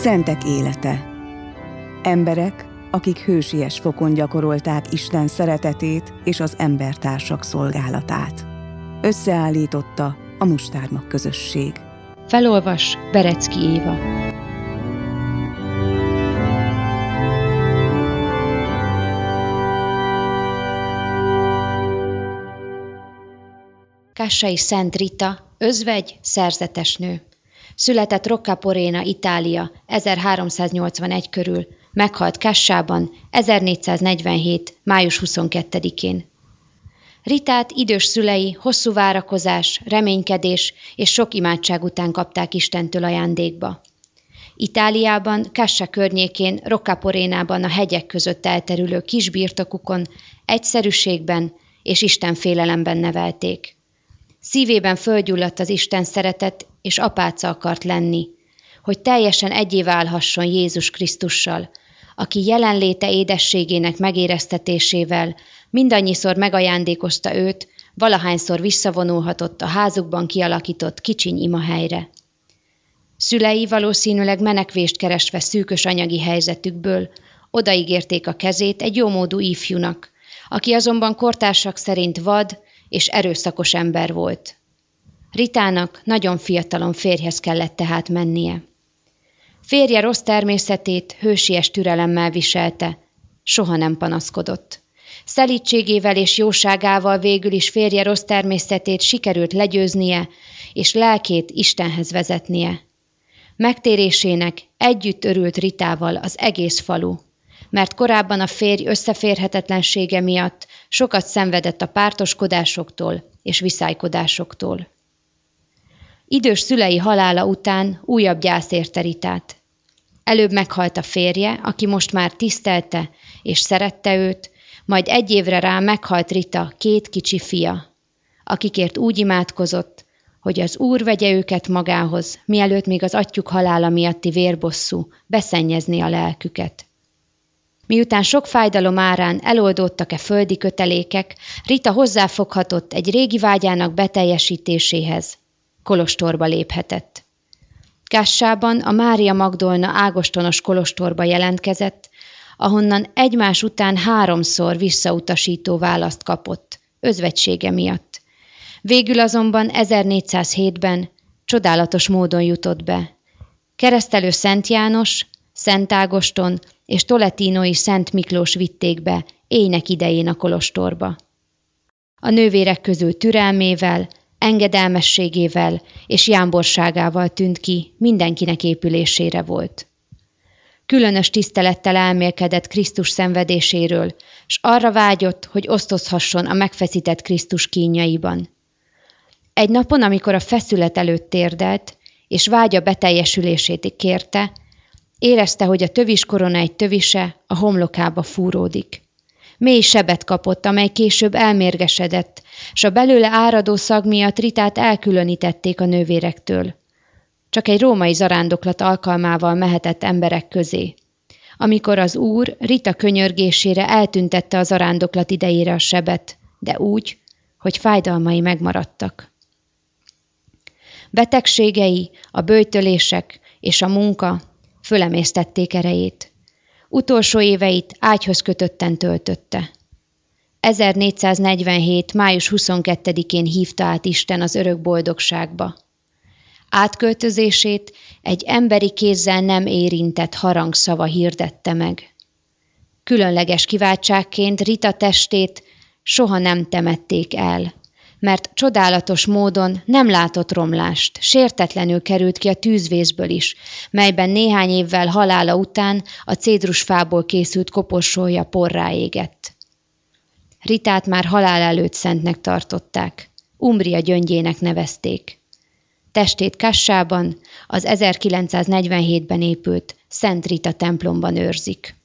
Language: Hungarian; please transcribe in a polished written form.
Szentek élete. Emberek, akik hősies fokon gyakorolták Isten szeretetét és az embertársak szolgálatát. Összeállította a Mustármag közösség. Felolvas Berecki Éva. Kassai Szent Rita, özvegy, szerzetesnő. Született Roccaporena, Itália 1381 körül, meghalt Kassában 1447. május 22-én. Ritát idős szülei hosszú várakozás, reménykedés és sok imádság után kapták Istentől ajándékba. Itáliában, Kassa környékén, Roccaporenában a hegyek között elterülő kis birtokukon egyszerűségben és istenfélelemben nevelték. Szívében fölgyulladt az Isten szeretet, és apáca akart lenni, hogy teljesen egyé válhasson Jézus Krisztussal, aki jelenléte édességének megéreztetésével mindannyiszor megajándékozta őt, valahányszor visszavonulhatott a házukban kialakított kicsiny imahelyre. Szülei valószínűleg menekvést keresve szűkös anyagi helyzetükből odaígérték a kezét egy jómódú ifjúnak, aki azonban kortársak szerint vad és erőszakos ember volt. Ritának nagyon fiatalon férjhez kellett tehát mennie. Férje rossz természetét hősies türelemmel viselte, soha nem panaszkodott. Szelídségével és jóságával végül is férje rossz természetét sikerült legyőznie, és lelkét Istenhez vezetnie. Megtérésének együtt örült Ritával az egész falu, mert korábban a férj összeférhetetlensége miatt sokat szenvedett a pártoskodásoktól és viszálykodásoktól. Idős szülei halála után újabb gyász érte Ritát. Előbb meghalt a férje, aki most már tisztelte és szerette őt, majd egy évre rá meghalt Rita 2 kicsi fia, akikért úgy imádkozott, hogy az Úr vegye őket magához, mielőtt még az atyjuk halála miatti vérbosszú beszennyezné a lelküket. Miután sok fájdalom árán eloldódtak földi kötelékek, Rita hozzáfoghatott egy régi vágyának beteljesítéséhez. Kolostorba léphetett. Kassában a Mária Magdolna ágostonos kolostorba jelentkezett, ahonnan egymás után 3-szor visszautasító választ kapott, özvegysége miatt. Végül azonban 1407-ben csodálatos módon jutott be. Keresztelő Szent János, Szent Ágoston és Toletinói Szent Miklós vitték be éjnek idején a kolostorba. A nővérek közül türelmével, engedelmességével és jámborságával tűnt ki, mindenkinek épülésére volt. Különös tisztelettel elmélkedett Krisztus szenvedéséről, s arra vágyott, hogy osztozhasson a megfeszített Krisztus kínjaiban. Egy napon, amikor a feszület előtt térdelt, és vágya beteljesülését kérte, érezte, hogy a töviskorona egy tövise a homlokába fúródik. Mély sebet kapott, amely később elmérgesedett, s a belőle áradó szag miatt Ritát elkülönítették a nővérektől. Csak egy római zarándoklat alkalmával mehetett emberek közé. Amikor az Úr Rita könyörgésére eltüntette a zarándoklat idejére a sebet, de úgy, hogy fájdalmai megmaradtak. Betegségei, a böjtölések és a munka fölemésztették erejét. Utolsó éveit ágyhoz kötötten töltötte. 1447. május 22-én hívta át Isten az örök boldogságba. Átköltözését egy emberi kézzel nem érintett harangszava hirdette meg. Különleges kiváltságként Rita testét soha nem temették el, mert csodálatos módon nem látott romlást, sértetlenül került ki a tűzvészből is, melyben néhány évvel halála után a cédrusfából készült koporsója porrá égett. Ritát már halál előtt szentnek tartották, Umbria gyöngyének nevezték. Testét Kassában, az 1947-ben épült Szent Rita templomban őrzik.